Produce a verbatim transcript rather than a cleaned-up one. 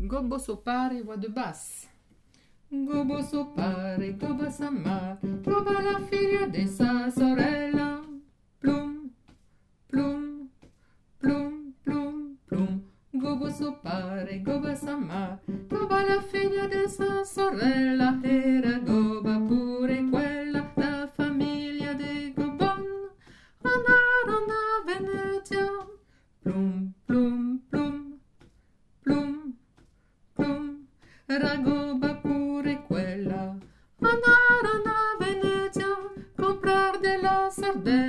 Gobbo suo pare voix de basse. Gobbo suo pare, gobba sa mar, gobba la figlia di sa sorella. Plum, plum, plum, plum, plum. Gobbo suo pare, gobba sa mar, gobba la figlia di sa sorella. Era gobba pure quella, la famiglia di Gobbon. Andarono a Venezia. Plum, plum, plum, plum, plum. Era gobba pure quella. Andarono a Venezia, comprar della sardella.